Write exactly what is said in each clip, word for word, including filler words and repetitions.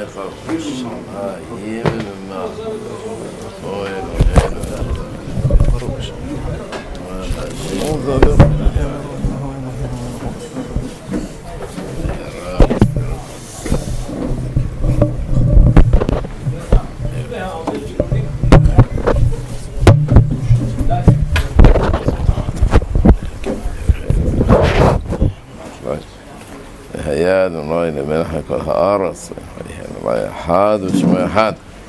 היה אדוני למלך כל הארץ, ויהיה אחד ושמו אחד.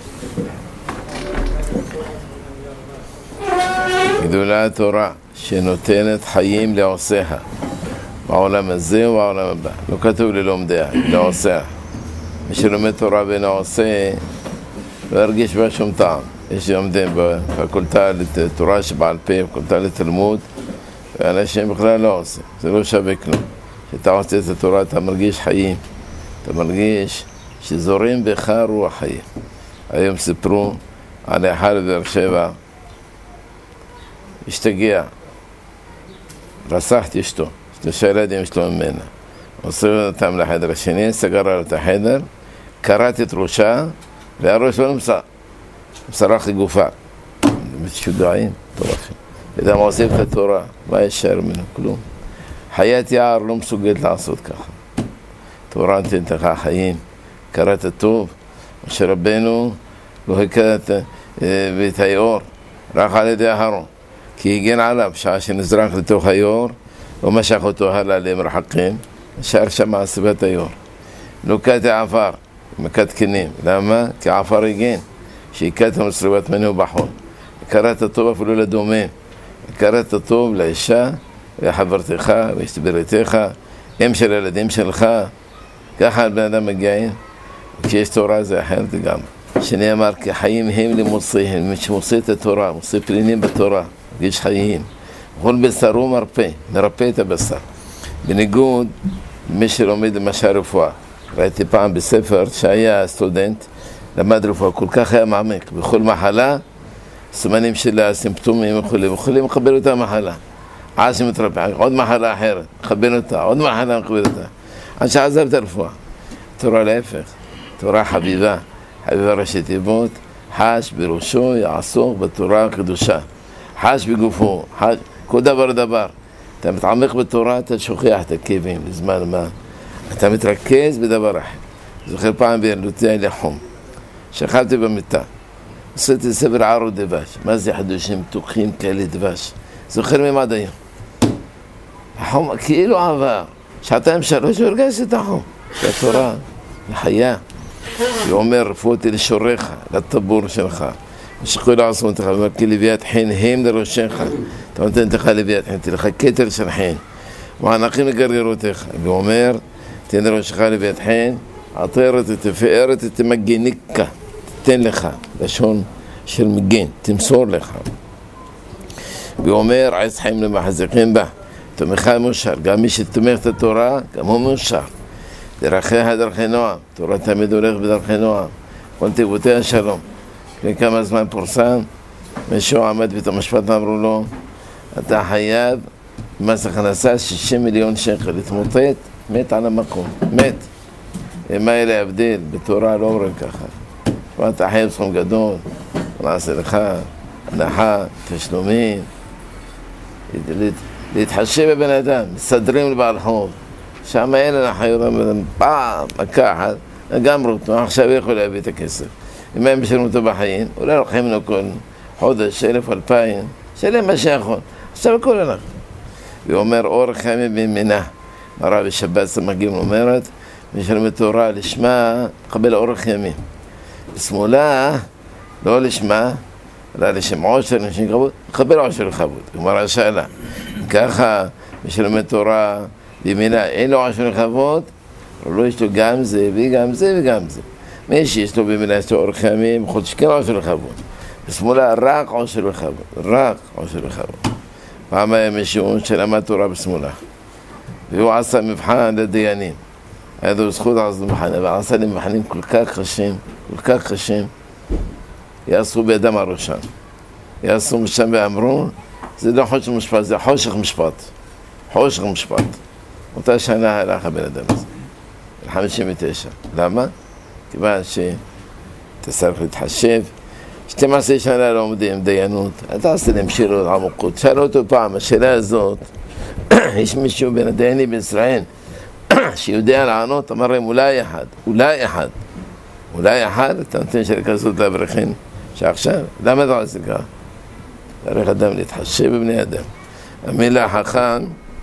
גדולה התורה שנותנת חיים לעושיה, בעולם הזה ובעולם הבא. לא כתוב ללומדיה, לעושיה. מי שלומד תורה ואינו עושה, לא ירגיש בה שום טעם. יש לומדים בפקולטה לתורה שבעל פה, בפקולטה לתלמוד, ואנשים בכלל לא עושים. זה לא שווה כלום. כשאתה עושה את התורה, אתה מרגיש חיים. אתה מרגיש שזורים בך רוח חיים. היום סיפרו על אחד בבאר שבע, השתגע, רצח את אשתו, שלושה ילדים שלו ממנה. הוסיף אותם לחדר השני, סגר על את החדר, קראת את ראשה, והראש לא נמצא. מסרח לגופה. משוגעים, טורפים. אדם עושה את התורה, מה ישר ממנו? כלום. חיית יער לא מסוגלת לעשות ככה. תורה נתנת לך חיים, קראת טוב, משה רבנו לא הכר את היאור, רק על ידי אהרון, כי הגן עליו, שעה שנזרק לתוך היאור, לא משך אותו הלאה למרחקים, נשאר שם על סביבת היאור. נוקת העפר, מכת כנים, למה? כי העפר הגן, שהכת המסריבת מנו בחול. קראת טוב אפילו לדומה, קראת טוב לאישה, וחברתך, והשתבריתך, אם של הילדים שלך, ככה בן אדם מגיעים, כשיש תורה זה אחרת גם. שנאמר, כי חיים הם למוציהם, מי שמוציא את התורה, מוציא פנינים בתורה, יש חיים. כל בשר הוא מרפא, מרפא את הבשר. בניגוד, מי שלומד למשל רפואה, ראיתי פעם בספר שהיה סטודנט, למד רפואה, כל כך היה מעמיק, בכל מחלה, סימנים שלה, סימפטומים וכו' וכו', מקבל אותה מחלה. עד שמתרפא, עוד מחלה אחרת, מכבן אותה, עוד מחלה מכבן אותה. עד שעזב את הרפואה. תורה להפך, תורה חביבה, חביבה ראשי תיבות, חש בראשו יעסוק בתורה הקדושה. חש בגופו, חש, כל דבר דבר. אתה מתעמק בתורה, אתה שוכח את הכאבים, לזמן מה. אתה מתרכז בדבר אחר. זוכר פעם בילדותי היה לי חום. שכבתי במיטה. עשיתי ספר ערו דבש. מה זה חדושים מתוקים כאלה דבש? זוכר ממד היום. החום כאילו עבר. שעתיים שלוש הרגש את החום. זה התורה, לחיה. היא אומר, רפואתי לשוריך, לטבור שלך. ושכוי לעצמו אותך, אומר, כי לביאת חין הם לראשיך. אתה נותן לך לביאת חין, תלך כתר של חין. מענקים לגררותיך. והוא אומר, תן לראשך לביאת חין, עטרת ותפארת ותמגניקה. תן לך, לשון של מגן, תמסור לך. והוא אומר, עץ חיים למחזיקים בה. תומכה מאושר, גם מי שתומך את התורה, גם הוא מאושר. דרכיה דרכי נועם, תורה תמיד הולך בדרכי נועם. כל תיבותיה שלום. לפני כמה זמן פורסם, מישהו עמד בית המשפט, אמרו לו, אתה חייב מס הכנסה שישים מיליון שקל, להתמוטט, מת על המקום, מת. מה אלה ההבדל? בתורה לא אומרים ככה. אתה חייב סכום גדול, נעשה לך, הנחה, תשלומים, להתחשב בבן אדם, מסדרים לבעל חוב. שם אין אנחנו יודעים, פעם, לקחת, גם רוטנו, עכשיו יכול להביא את הכסף. אם הם משלמים אותו בחיים, אולי לוקחים לו כל חודש, אלף, אלפיים, שלם מה שיכול. עכשיו הכל אנחנו. והוא אומר, אורך ימים בימינה. מראה בשבת סמגים אומרת, משלמים תורה לשמה, תקבל אורך ימים. בשמאלה, לא לשמה, אלא לשם עושר, לשם כבוד, תקבל עושר לכבוד. כלומר, השאלה, ככה משלמים תורה בימינה, אין לו עושר לכבוד, אבל לא יש לו גם זה וגם זה וגם זה. מי שיש לו בימינה, יש לו אורך ימים, חודש כן עושר לכבוד. בשמאלה, רק עושר לכבוד, רק עושר לכבוד. פעם היה מישהו שלמד תורה בשמאלה, והוא עשה מבחן לדיינים. היה לו זכות לעשות מבחן, אבל עשה לי מבחנים כל כך קשים, כל כך קשים, יעשו בידם על ראשם. יעשו משם ואמרו, זה לא חושך משפט, זה חושך משפט. חושך משפט. אותה שנה הלך הבן אדם הזה, חמישים ותשע. למה? כיוון שאתה צריך להתחשב. שתים עשרה שנה לא עומדים דיינות, אתה עושה להם שאלות עמוקות. שאל אותו פעם, השאלה הזאת, יש מישהו בין הדיינים בישראל שיודע לענות? אמר להם, אולי אחד, אולי אחד. אולי אחד, אתה נותן של כזאת לאברכים, שעכשיו, למה אתה עושה ככה? צריך אדם להתחשב בבני אדם. המילה חכם,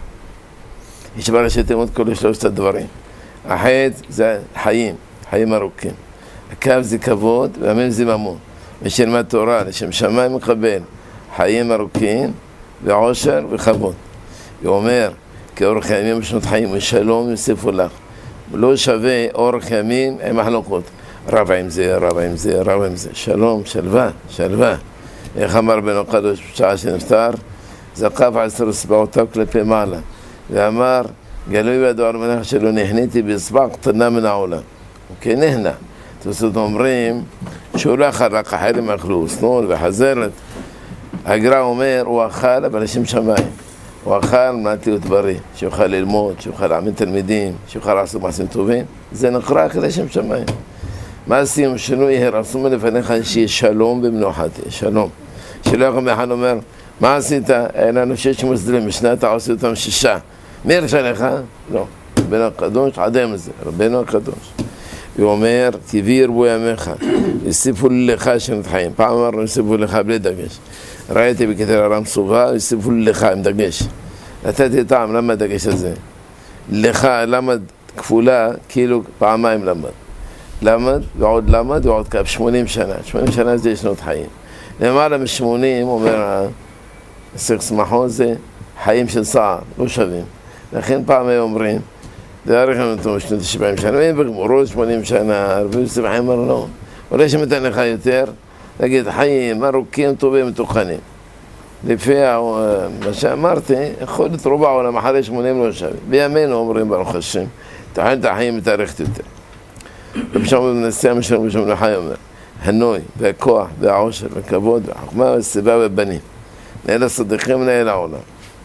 יש בראשית אמות כל שלושת הדברים. החטא זה חיים, חיים ארוכים. הקו זה כבוד, והמם זה ממון. מי שלמד תורה, לשם שמיים מקבל חיים ארוכים, ועושר וכבוד. הוא אומר, כאורך ימים בשנות חיים, ושלום יוסיפו לך. לא שווה אורך ימים עם מחלוקות. רב עם זה, רב עם זה, רב עם זה. שלום, שלווה, שלווה. איך אמר בן הקדוש בשעה שנפטר? זקף עשר אצבעותיו כלפי מעלה, ואמר, גלוי בידו על מנח שלא נהניתי באצבע קטנה מן העולם. וכן נהנה. זאת אומרים שהוא לא אכל, רק אחרים אכלו, סנור וחזרת. הגר"א אומר, הוא אכל אבל לשם שמיים. הוא אכל מנת להיות בריא, שיוכל ללמוד, שיוכל להעמיד תלמידים, שיוכל לעשות מעשים טובים. זה נקרא רק לשם שמיים. מעשים שלא יהרסו מלפניך, שיהיה שלום במנוחתי, שלום. שלא יכול מאחד אומר, מה עשית? אין לנו שש מסדרים, בשנה אתה עושה אותם שישה. מי הרשה לך? לא. רבנו הקדוש, עדם זה, רבנו הקדוש. הוא אומר, טבעי ירבו ימיך, יוסיפו לך שנות חיים. פעם אמרנו, יוסיפו לך בלי דגש. ראיתי בכתר הרם סובה, יוסיפו לך עם דגש. נתתי טעם, למה הדגש הזה? לך, למד כפולה, כאילו פעמיים למד. למד, ועוד למד, ועוד כף, שמונים שנה. שמונים שנה זה שנות חיים. למעלה משמונים, אומר, מסך שמחון זה חיים של סער, לא שווים. לכן פעם הם אומרים, דרך לנו שנות שבעים שנה, ואם בגמורות שמונים שנה, ארבעים שבעים אמר לא. אולי שמתן לך יותר, נגיד חיים ארוכים טובים מתוכנים. לפי מה שאמרתי, יכול להיות רובע העולם אחרי שמונים לא שווים. בימינו אומרים ברוך השם, תחילת החיים מתארכת יותר. רבי שמעון בן נשיאה משל רבי שמעון החי אומר, הנוי והכוח והעושר והכבוד והחוכמה והסיבה והבנים. אלה סדיקים מנהל העולם.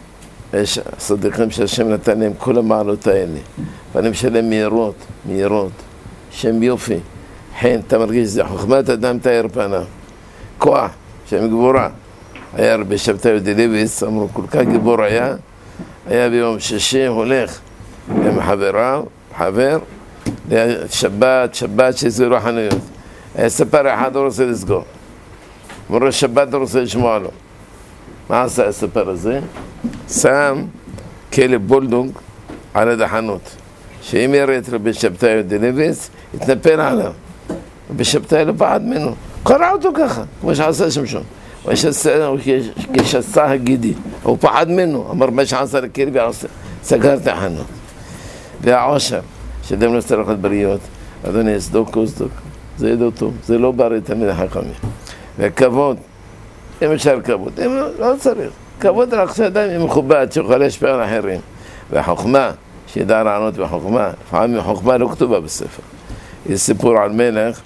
יש סדיקים שהשם נתן להם כל המעלות האלה. פנים שלהם מהירות, מהירות. שם יופי. חן, אתה מרגיש שזה חוכמת אדם תאר פניו. כוח, שם גבורה. היה רבי שבתאי ודליביס, אמרו, כל כך גיבור היה. היה ביום שישי הולך עם חבריו, חבר, לשבת, שבת שיסגרו חנויות. היה ספר אחד הוא רוצה לסגור. אמרו, שבת הוא רוצה לשמוע לו. מה עשה הספר הזה? שם כלב בולדוג על יד החנות. שאם יראה את רבי שבתאי ודליביס, יתנפל עליו. רבי שבתאי לא פחד ממנו. קרא אותו ככה, כמו שעשה שמשון. הוא כשעשה הגידי, הוא פחד ממנו. אמר, מה שעשה לכלב יעשה. סגר את החנות. והעושר, שאדם לא צריך את בריות, אדוני, סדוקו, סדוקו. זה ידעו טוב, זה לא בריא תמיד החכמים. והכבוד, אם אפשר כבוד, אם לא צריך. כבוד רק שאדם יהיה מכובד, שיוכל להשפיע על אחרים. והחוכמה, שידע לענות בחוכמה, לפעמים החוכמה לא כתובה בספר. יש סיפור על מלך,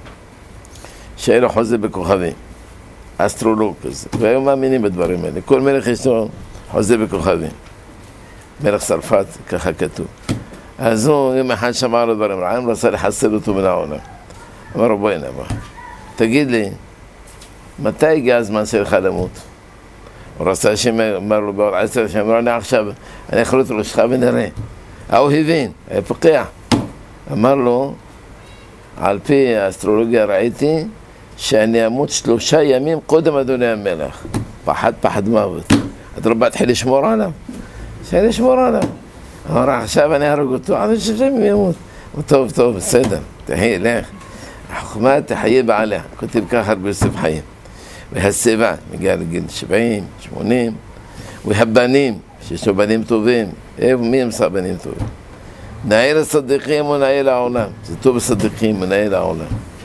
שהיה לו חוזה בכוכבים, אסטרולוג כזה, והיום מאמינים בדברים האלה. כל מלך יש לו חוזה בכוכבים. מלך צרפת, ככה כתוב. אז הוא, יום אחד שמע לו דברים רעים, רצה לחסל אותו מן העולם. אמר לו, בואי נבוא, תגיד לי, מתי הגיע הזמן שלך למות? הוא רצה שאמר לו בעוד עשר, שאמר לו, עכשיו, אני יכול להיות ראשך ונראה. הוא הבין, היה פוקח. אמר לו, על פי האסטרולוגיה ראיתי, שאני אמות שלושה ימים קודם אדוני המלך. פחד, פחד מוות. אתה לא בא תחיל לשמור עליו? שאני לשמור עליו. אמר, עכשיו אני אהרוג אותו, עד ששם ימות. טוב, טוב, בסדר, תחי, לך. החוכמה תחיה בעליה, כותב ככה ביוסף חיים. והסיבה, מגיע לגיל שבעים, שמונים, והבנים, שיש לו בנים טובים, איפה מי הם בנים טובים? נעיל הסדיקים הוא נעיל העולם, זה טוב הסדיקים, הוא נעיל העולם.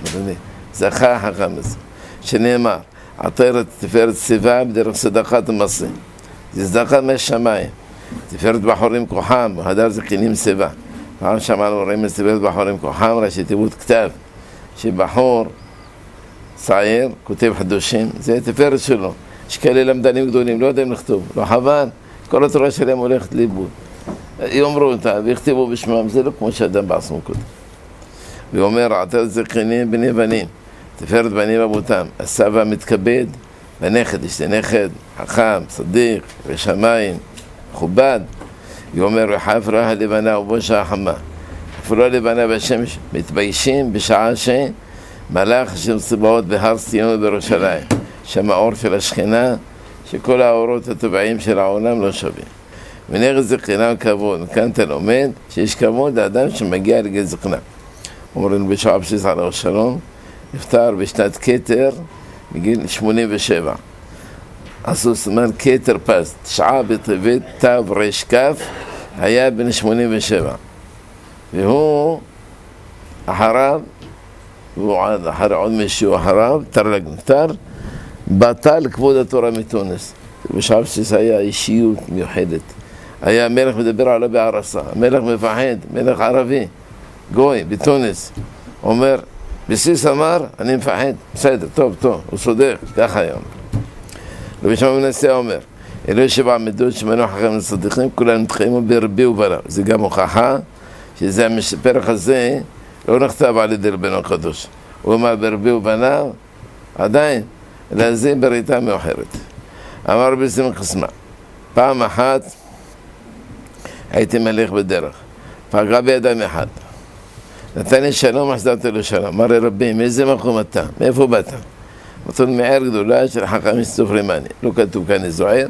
זכה החכם הזה, שנאמר, עטרת תפארת סיבה בדרך צדקת ומעשה. זה צדקה מהשמיים, תפארת בחורים כוחם, הדר זקנים סיבה. פעם שמענו רואים את תפארת בחורים כוחם, ראשי תיבות כתב, שבחור צעיר, כותב חדושים, זה התפארת שלו. יש כאלה למדנים גדולים, לא יודעים לכתוב, לא חבל, כל התורה שלהם הולכת לאיבוד. יאמרו אותה ויכתבו בשמם, זה לא כמו שאדם בעצמו כותב. ואומר, עתר זקנים בני בנים, תפארת בנים אבותם, הסבא מתכבד, בנכד, יש לי נכד, חכם, צדיק, בשמיים, מכובד. ואומר, וחף רעה לבנה ובושה חמה. חפרו לבנה בשמש, מתביישים בשעה שמלאך של צבאות בהר ציון ובירושלים, שם האור של השכינה, שכל האורות הטבעיים של העולם לא שווים. ונראה זקנה כבוד, כאן אתה לומד שיש כבוד לאדם שמגיע לגיל זקנה. אומרים בשעה בסיס עליו השלום, נפטר בשנת כתר בגיל שמונים ושבע. עשו סימן כתר פס, תשעה בטבת תו רש כף, היה בן שמונים ושבע. והוא אחריו, והוא אחרי עוד מישהו אחריו, תרלג נפטר, בטל כבוד התורה מתונס. בשעה בסיס היה אישיות מיוחדת. היה מלך מדבר עליו בערסה, מלך מפחד, מלך ערבי, גוי, בתונס. אומר, בסיס אמר, אני מפחד, בסדר, טוב, טוב, הוא סודק, ככה היום. רבי שמעון בן נסיעה אומר, אלוהי שבע עמדות שמנו חכמים לצדיקים, כולם מתחיימו ברבי ובלב. זה גם הוכחה שזה הפרק הזה לא נכתב על ידי רבנו הקדוש. הוא אומר ברבי ובניו, עדיין, אלא זה בריתה מאוחרת. אמר רבי שמעון חסמה, פעם אחת הייתי מלך בדרך, פגע בידם אחד. נתן לי שלום, החזרתי לו שלום. אמר לי רבי, מאיזה מקום אתה? מאיפה באת? אמרתי לו, מעיר גדולה של חכמים סופרימני. לא כתוב כאן זוהר.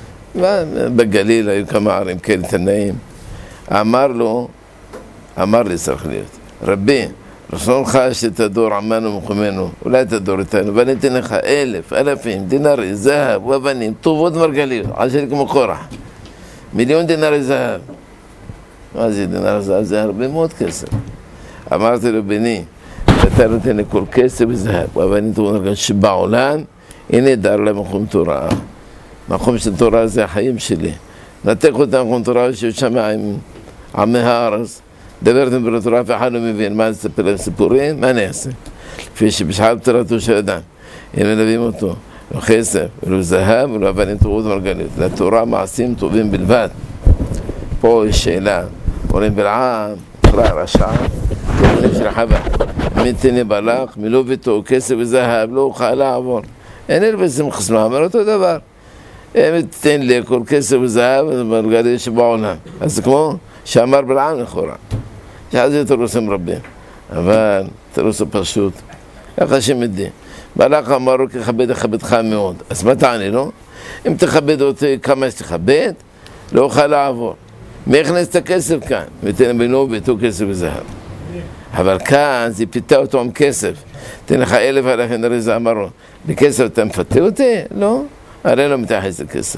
בגליל היו כמה ערים כאלה תנאים. אמר לו, אמר לי צריך להיות, רבי, רצונך שתדור עמנו ומקומנו, אולי תדור איתנו, ואני אתן לך אלף, אלפים, דינרי, זהב, ובנים, טובות מרגליות, עשיר כמו קורח. מיליון דינרי זהב. מה זה דינרי זהב? זה הרבה מאוד כסף. אמרתי לו, בני, אתה נותן לי כל כסף וזהב, ואני תאומר שבעולם, הנה דר למקום תורה. מקום של תורה זה החיים שלי. נתק אותם מקום תורה שיש שם עם עמי הארץ, דברתם בתורה ואף אחד לא מבין, מה נספר להם סיפורים? מה אני אעשה? לפי שבשחל תורתו של אדם, הם מלווים אותו, לא כסף, ולא זהב, ולא אבנים טובות מרגלית. לתורה מעשים טובים בלבד. פה יש שאלה, אומרים בלעם, קרא רשע, תמונים של חווה, מתני בלח, מילוא ביתו, כסף וזהב, לא אוכל לעבור. אין אלה בעצם חסמה, אומר אותו דבר. הם תתן לי כל כסף וזהב, מרגלית שבעולם. אז זה כמו שאמר בלעם לכאורה. שזה תירוסים רבים, אבל תירוס פשוט. ככה שמדי. בלח אמרו ככבד אכבדך מאוד. אז מה תעני לו? אם תכבד אותי כמה שתכבד, לא אוכל לעבור. מי הכנס את הכסף כאן? ותן בינו וביתו כסף וזהב. אבל כאן זה פיתה אותו עם כסף. תן לך אלף עליך נראה זה אמרו. בכסף אתה מפתה אותי? לא. הרי לא מתייחס לכסף.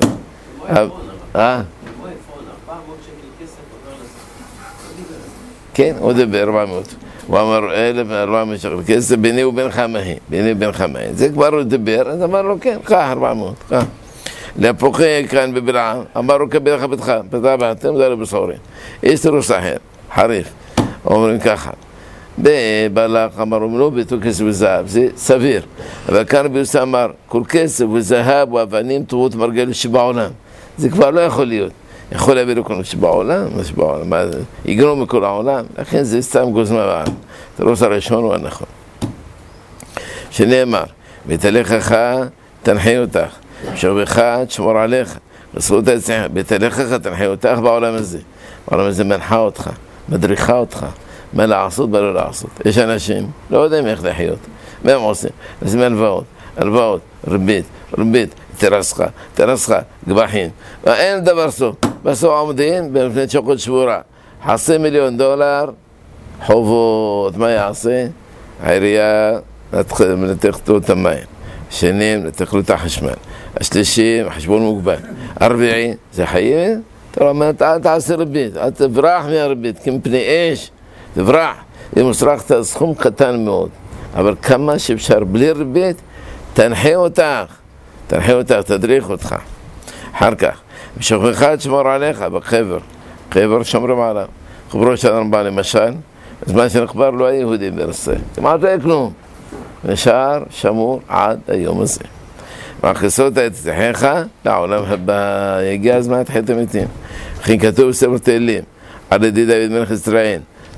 אה? כן, הוא דבר ארבע מאות. הוא אמר אלף וארבע מאות שקל כסף, ביני ובינך מהי, ביני ובינך מהי. זה כבר הוא דבר, אז אמר לו כן, קח ארבע מאות, קח. להפוכי כאן בבלעם, אמר לו קבל לך ביתך, פתח באתם, זה לא בסורי. יש תירוס אחר, חריף, אומרים ככה. בבלח אמרו, לא ביתו כסף וזהב, זה סביר. אבל כאן רבי יוסי אמר, כל כסף וזהב ואבנים טובות מרגלית שבעולם. זה כבר לא יכול להיות. יכול להביא לכם שבעולם, מה שבעולם, מה זה? יגרום מכל העולם, לכן זה סתם גוזמה בעם. תירוס הראשון הוא הנכון. שנאמר, בתהלכך תנחה אותך, בשוכבך תשמור עליך, בזכות עצמך, בתהלכך תנחה אותך בעולם הזה. בעולם הזה מנחה אותך, מדריכה אותך, מה לעשות ולא לעשות. יש אנשים, לא יודעים איך לחיות. מה הם עושים? אז הלוואות, הלוואות, ריבית, ריבית, תרסך, תרסך, גבחין. אין דבר סוף. בסוף עומדים בפני שוקות שבורה. חצי מיליון דולר, חובות, מה יעשה? העירייה נתחת לו את המים. שנים נתחת לו את החשמל. השלישי, חשבון מוגבל. הרביעי, זה חיים? אתה אומר, אל תעשה ריבית, אל תברח מהריבית, כי מפני אש, תברח. אם הוסרחת סכום קטן מאוד, אבל כמה שאפשר בלי ריבית, תנחה אותך, תנחה אותך, תדריך אותך. אחר כך, בשוכבך תשמור עליך, בחבר, חבר שומרים עליו. חברו של הרמב"ן למשל, בזמן שנחבר לא היה יהודי ברסה, כמעט לא היה כלום. נשאר שמור עד היום הזה. והכסות את תחיך לעולם הבא, הגיע הזמן תחית המתים. וכן כתוב בספר תהילים, על ידי דוד מלך ישראל,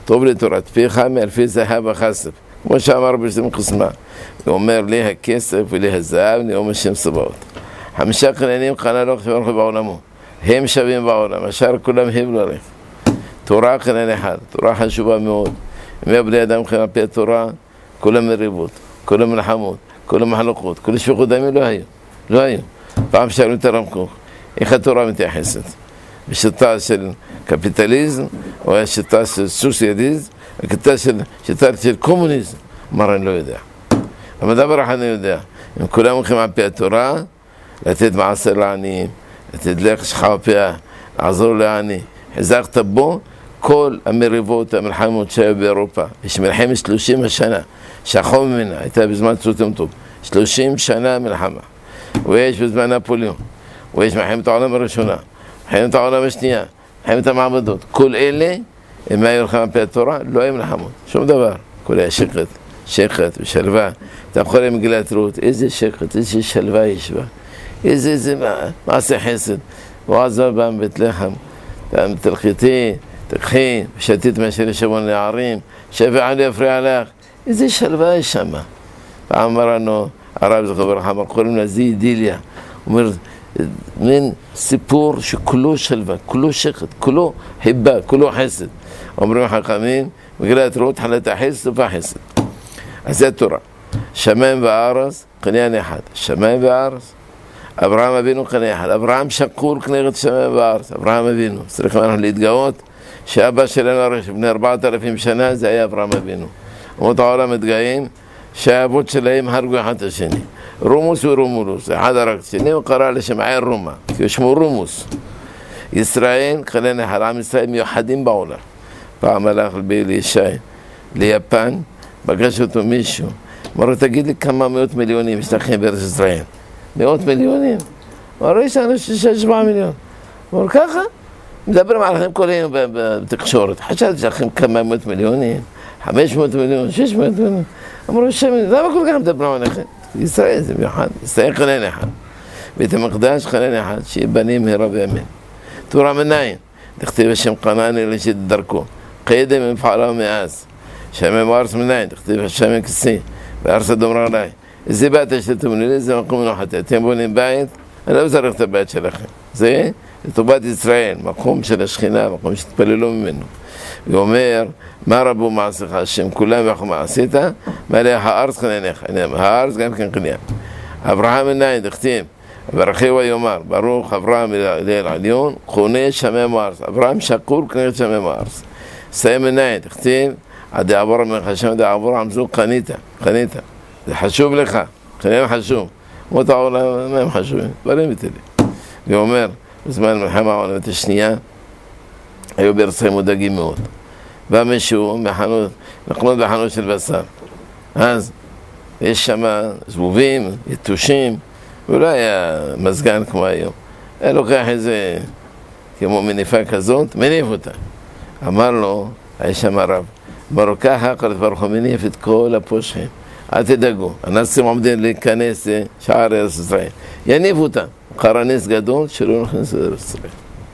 טוב לתורת פיך מאלפי זהב וכסף. כמו שאמר בשם קסמה, הוא אומר לי הכסף ולי הזהב נאום השם סבאות. חמישה כנענים קנה לו כשברוך בעולמו, הם שווים בעולם, השאר כולם הבלו עליהם. תורה כנען אחד, תורה חשובה מאוד. אם בני אדם מבחינת על פי התורה, כולם מריבות, כולם מלחמות, כולם מחלוקות, כל שפיכות דמים לא היו, לא היו. פעם שאלו את הרב קוק, איך התורה מתייחסת? בשיטה של קפיטליזם, או השיטה של סוציאליזם, השיטה של, שיטה של קומוניזם. אמר, אני לא יודע. אבל דבר אחד אני יודע, אם כולם הולכים על פי התורה, לתת מעשר לעניים, לתת לך שכב פיה, לעזור לעני, חזקת בו, כל המריבות, המלחמות שהיו באירופה, יש מלחמת שלושים שנה, שחום ממנה, הייתה בזמן צותם טוב, שלושים שנה מלחמה, ויש בזמן נפוליאון, ויש מלחמת העולם הראשונה, מלחמת העולם השנייה, מלחמת המעבדות, כל אלה, אם היו הולכים על פי התורה, לא היו מלחמות, שום דבר, כל היה שקט, שקט ושלווה, אתה יכול למגילת רות, איזה שקט, איזה שלווה יש בה, איזה, איזה מעשה חסד, ועזר בם בית לחם, תלכיתי, תקחי, ושתית מאשר ישבון לערים, שפע עלי יפריע לך, איזה שלווה יש שם. פעם אמר לנו, הרב זכו ברכה, קוראים לה זה אידיליה, הוא אומר, מין סיפור שכולו שלווה, כולו שקט, כולו חיבה, כולו חסד. אומרים חכמים, מגילת רות חלת החסד, סופה חסד. אז זה התורה. שמיים וארץ, קניין אחד. שמיים וארץ. אברהם אבינו קנה אחד. אברהם שקול קנה את שמיים וארץ. אברהם אבינו. צריכים אנחנו להתגאות שאבא שלנו הרי שבני ארבעת אלפים שנה זה היה אברהם אבינו. אומות העולם מתגאים שהאבות שלהם הרגו אחד השני. רומוס ורומולוס, אחד הרג שני וקרא לשמעי רומא, כי שמו רומוס. ישראל, קנה אחד, עם ישראל מיוחדים בעולם. פעם הלך לביל ישי ליפן, פגש אותו מישהו, אמר לו, תגיד לי כמה מאות מיליונים יש לכם בארץ ישראל. מאות מיליונים? אמר, יש לנו שישה שבעה מיליון. אמר, ככה? מדברים עליכם כל היום בתקשורת. חשבתי שלכם כמה מאות מיליונים, חמש מאות מיליון, שש מאות מיליון. אמרו, למה כל כך מדברים עליכם? ישראל זה מיוחד, ישראל חנן אחד. בית המקדש חנן אחד, שיהיה בנים מהרה ויאמן. תורה מנין, תכתיב השם קנני לראשית דרכו. קדם מפעלה מאז. שמיים וארץ מנין, תכתיב השם כסי, וארץ אדום רגלי. איזה בית השתתו לי, איזה מקום מנוחתי. אתם בונים בית, אני לא צריך את הבית שלכם. זה לטובת ישראל, מקום של השכינה, מקום שתפללו ממנו. הוא אומר, מה רבו מעשיך השם, כולם ואנחנו מעשית, מלא הארץ קניינך, הארץ גם כן קניין. אברהם מנין, תכתיב, ברכיו יאמר, ברוך אברהם אליל עליון, קונה שמיים וארץ. אברהם שקול קנה את שמיים וארץ. סיים מנין, תכתיב, עד יעבור ממך השם, עד יעבור עמזו, קנית, קנית. זה חשוב לך, קניין חשוב. מות העולם, מה הם חשובים? דברים איתי לי. הוא אומר, בזמן מלחמת העולמית השנייה, היו בארצי מודאגים מאוד. בא מישהו מחנות, לחנות בחנות של בשר. אז יש שם זבובים, יתושים, ולא היה מזגן כמו היום. היה לוקח איזה, כמו מניפה כזאת, מניף אותה. אמר לו, היה שם הרב, אמר לו, ככה הקדוש ברוך הוא מניף את כל הפושעים. אל תדאגו, הנאצים עומדים להיכנס לשער ארץ ישראל. יניף אותם. קרה נס גדול שלא נכנס לארץ ישראל.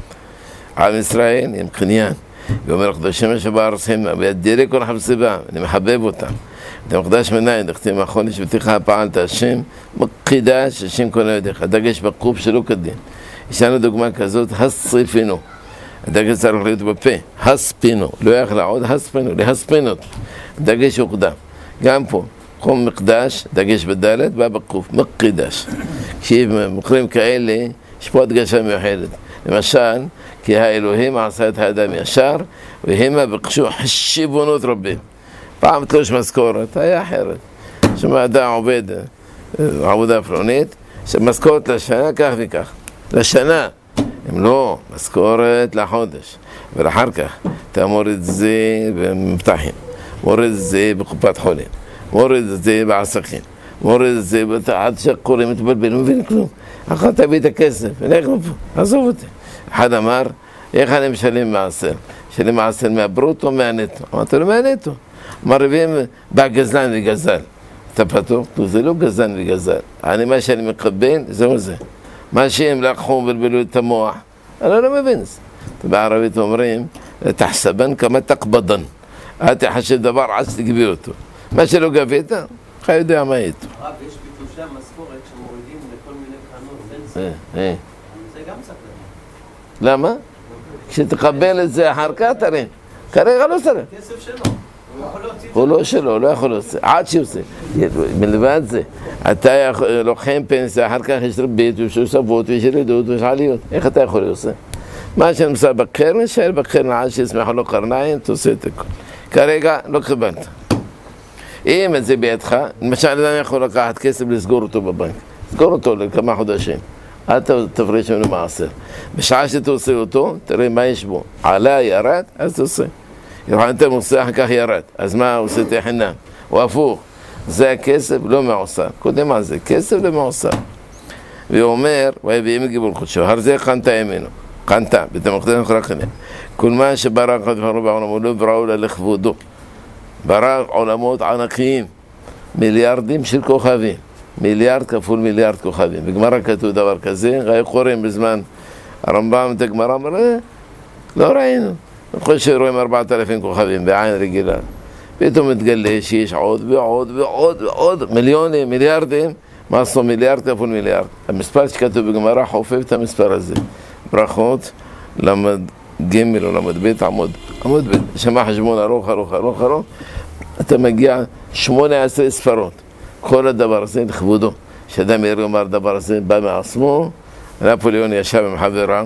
עם ישראל עם קניין. ואומר, קדושים שבארץ הם, וידירי כל חפשי בה, אני מחבב אותם. אתה מקדש מנין, דכתים החודש ותיכה פעלת השם, מקידש השם כל ידיך. הדגש בקוף שלא כדין. יש לנו דוגמה כזאת, הסריפינו. הדגש צריך להיות בפה, הספינו. לא יכלה עוד הספינו, להספינות. הדגש הוקדם. גם פה, חום מקדש, דגש בדלת, בא בקוף, מקידש. כשמוכרים כאלה, יש פה הדגשה מיוחדת. למשל, כי האלוהים עשה את האדם ישר, והמה בקשו חשיבונות רבים. פעם תלוש משכורת, היה אחרת. שמה אדם עובד עבודה פלונית, שמשכורת לשנה כך וכך. לשנה. אם לא, משכורת לחודש. ולאחר כך, אתה מוריד את זה במבטחים. מוריד את זה בקופת חולים. מוריד את זה בעסקים. מוריד את זה עד שקוראים מתבלבל, לא מבין כלום. אחר תביא את הכסף, ולך לפה, עזוב אותי. אחד אמר, איך אני משלם מעשר? משלם מעשר מהברוטו, מהנטו. אמרתי לו, מהנטו. מרבים בגזלן וגזל. אתה פתור? זה לא גזלן וגזל. אני, מה שאני מקבל, זהו זה. מה שהם לקחו ובלבלו את המוח, אני לא מבין. בערבית אומרים, תחסבן כמה תקבדן. אל תחשב דבר עד שתגבי אותו. מה שלא גבית, לך יודע מה איתו. רב, יש בתלושי המשכורת שמורידים לכל מיני קרנות פנסיה. זה גם סכנה. למה? כשתקבל את זה אחר כך תראה. כרגע לא צריך. כסף שלו. הוא לא שלו, הוא לא יכול לעשות. עד שעושה. מלבד זה, אתה לוקחים פנסיה, אחר כך יש ריבית, יש תוספות, יש ירידות, יש עליות. איך אתה יכול לעשות? מה שנמצא בקרן, נשאר בקרן עד שישמחו לו קרניים, תעשה את הכל. כרגע לא קיבלת. אם את זה בידך, למשל אדם יכול לקחת כסף לסגור אותו בבנק. סגור אותו לכמה חודשים. אל תפריש ממנו מעשר. בשעה שתעשה אותו, תראה מה יש בו. עלה, ירד, אז תעשה. אתה מוסע, אחר כך ירד. אז מה עושה תחינם? הוא הפוך. זה הכסף לא מעושה. קודם על זה, כסף לא מעושה. והוא אומר, ואם גיבול חודשו, הרזה קנתה ימינו. קנתה, בתמחתן חרקנה. כל מה שברא קדוש ברוך הוא בעולמו, לא בראו לה לכבודו. ברא עולמות ענקיים, מיליארדים של כוכבים. מיליארד כפול מיליארד כוכבים. בגמרא כתוב דבר כזה, ראי קוראים בזמן הרמב"ם את הגמרא, אמר, לא ראינו. אני חושב שרואים ארבעת אלפים כוכבים בעין רגילה. פתאום מתגלה שיש עוד ועוד ועוד ועוד מיליונים, מיליארדים. מה עשו מיליארד כפול מיליארד? המספר שכתוב בגמרא חופף את המספר הזה. ברכות, למד ג' או למד ב', עמוד. עמוד ב', שמע חשבון ארוך, ארוך, ארוך, ארוך. אתה מגיע שמונה עשרה ספרות. כל הדבר הזה לכבודו. שאדם יראה אומר דבר הזה בא מעצמו. נפוליאון ישב עם חברה.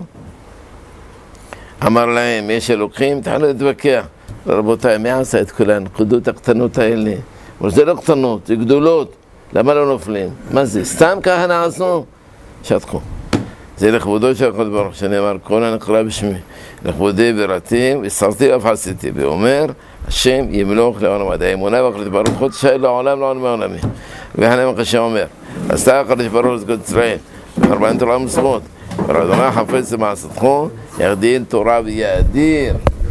אמר להם, יש אלוקים, תחלו להתווכח. רבותיי, מי עשה את כל הנקודות הקטנות האלה? אבל זה לא קטנות, זה גדולות. למה לא נופלים? מה זה? סתם ככה נעשו? שתקו. זה לכבודו של הקדוש ברוך הוא, שנאמר, כל הנקרא בשמי. לכבודי בראתי, וסרתי ואף עשיתי. ואומר, השם ימלוך לעולם עד. האמונה והקדוש ברוך הוא תשאר לעולם לעולם העולמי. והנה מה שאומר, עשתה הקדוש ברוך הוא לזכות ישראל, ארבעים תורה ומצוות. ואדוני חפץ למעשתכם, יגדיל תורה ויאדיר.